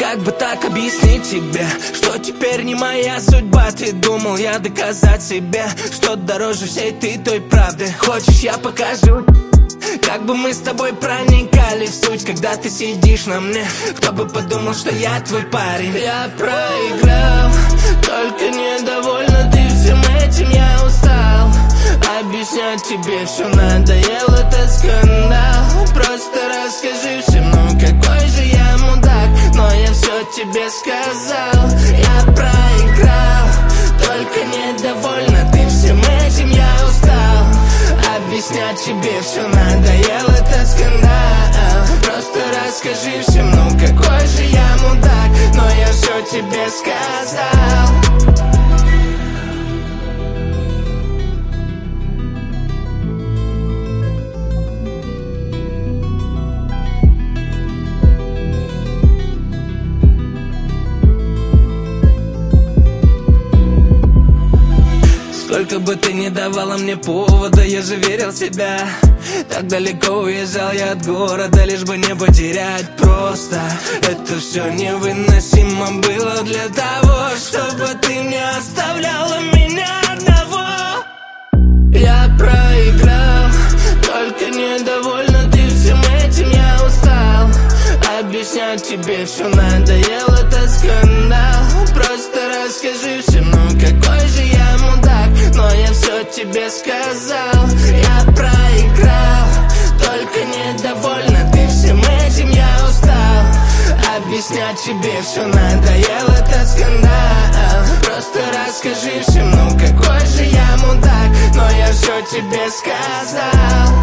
Как бы так объяснить тебе, что теперь не моя судьба? Ты думал, я доказать себе, что дороже всей ты той правды. Хочешь, я покажу, как бы мы с тобой проникали в суть, когда ты сидишь на мне. Кто бы подумал, что я твой парень. Я проиграл, только недовольна ты всем этим. Я устал объяснять тебе, все надоел этот скандал. Просто расскажи всем, ну какой же я мудак. Но я все тебе сказал. Я проиграл, только недовольна ты всем этим. Я устал объяснять тебе, все надоел этот скандал. Просто расскажи всем, ну какой же я мудак. Но я все тебе сказал. Сколько бы ты ни давала мне повода, я же верил в себя. Так далеко уезжал я от города, лишь бы не потерять. Просто это все невыносимо было для того, чтобы ты не оставляла меня одного. Я проиграл, только недовольна ты всем этим. Я устал объяснять тебе, все надоел этот скандал. Просто расскажи всем, ну какой же я мудак. Но я все тебе сказал. Я проиграл, только недовольна ты всем этим. Я устал объяснять тебе, все надоел этот скандал. Просто расскажи всем, ну какой же я мудак. Но я все тебе сказал.